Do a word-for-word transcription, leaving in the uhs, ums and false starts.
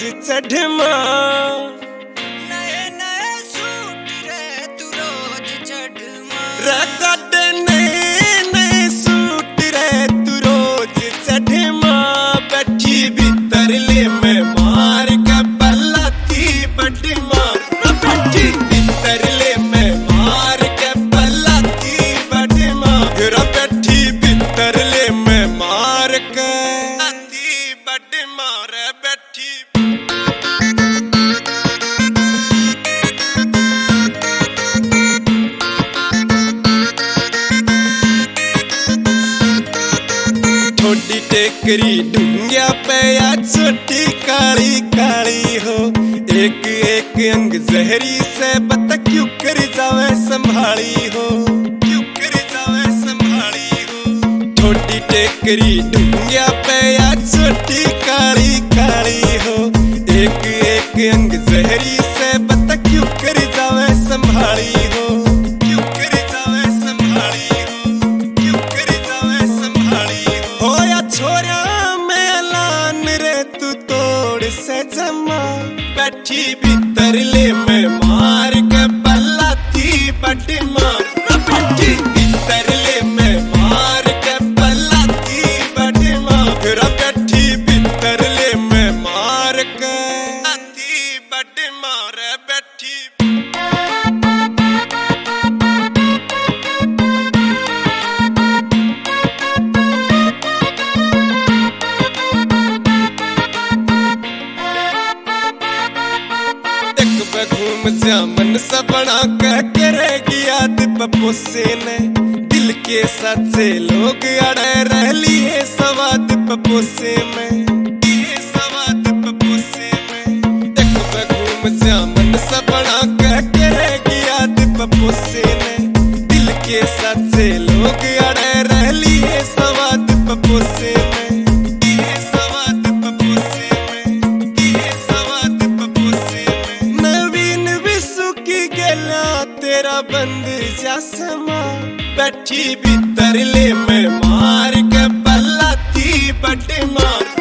चढ़मा नए नए सूट रे तू रोज चढ़मा रे कद नए नए सूट रे तू रोज चढ़मा बैठी भीतर ले मैं मार के पलाती बटमा बैठी भीतर ले मैं मार के पलाती बटमा रे बैठी भीतर ले मैं मार के बटमा रे बैठी छोटी टेकरी डूंगिया पे या छोटी काली काली हो एक एक अंग जहरी से बता क्यों कर जावे संभाली हो क्यों कर जावे संभाली हो छोटी टेकरी डूंगिया पे या छोटी काली काली हो एक एक अंग जहरी से बता क्यों कर जावे संभाली हो क्यों कर जावे संभाली हो क्यों कर जावे संभाली हो हो या छोरा में लान रे तू तोड़ से जमा बैठी भीतर ले मैं मार के पलाती बटमा बैठी भीतर ले मैं मार के पलाती बटमा बैठी भीतर ले मैं मार के पलाती बटमा रे बैठी घूम जा मन सा बना कह करेगी याद पपोसे ने दिल के सच्चे लोग अड़े रह लिए सवाद पपोसे में ये सवाद पपोसे में एक घूम जा मन सा बना कह करेगी याद पपोसे ने दिल के सच्चे लोग अड़े रह लिए सवाद पपोसे में ये सवाद पपोसे में ये सवाद पपोसे में नवीन विसु की गेला तेरा बंद जासमा बैठी भीतर ले मैं मार के पलाती बटमा